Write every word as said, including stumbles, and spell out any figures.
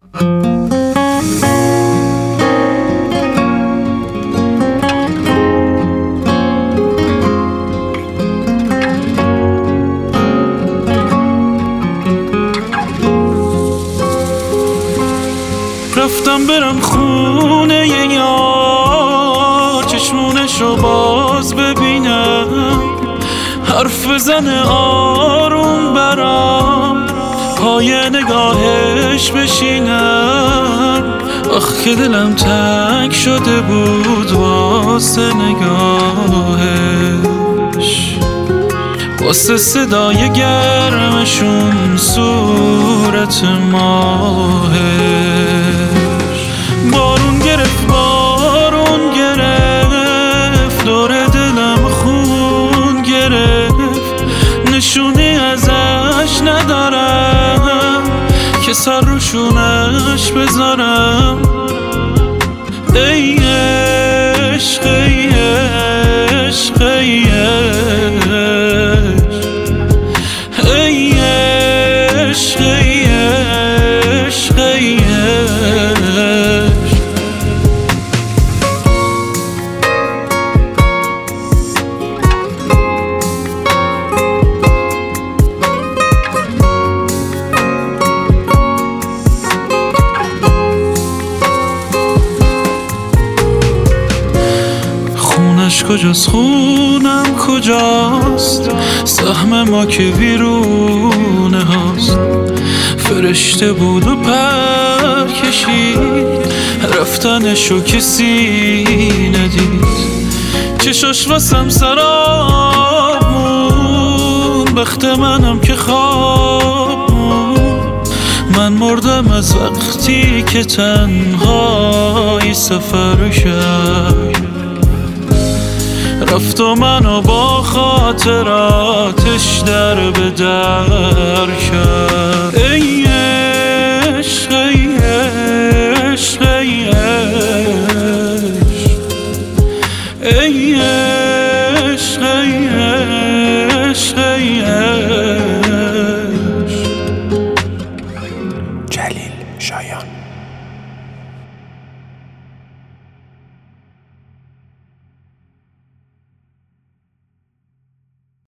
رفتم برم خونه یه یار، چشمونشو باز ببینم، حرف بزنه آروم برام، پای نگاهش بشینم. آخ که دلم تنگ شده بود واسه نگاهش، واسه صدای گرمشون صورت ماهش. بارون گرفت بارون گرفت، دور دلم خون گرفت، نشونی ازش ندارم که سر روشونش بذارم. ای عشق ای عشق ای عشق، ای عشق ای عشق ای عشق. خونش کجاست خونم کجاست، سهم ما که بیرونه هاست. فرشته بود و پر کشید، رفتنشو کسی ندید. چشاش واسم سراب مون، بخت منم که خواب مون. من مردم از وقتی که تنهایی سفر کرد، رفت و منو با خاطراتش در به در کرد. ای عشق ای عشق ای عشق، ای عشق ای عشق ای عشق. جلیل شایان.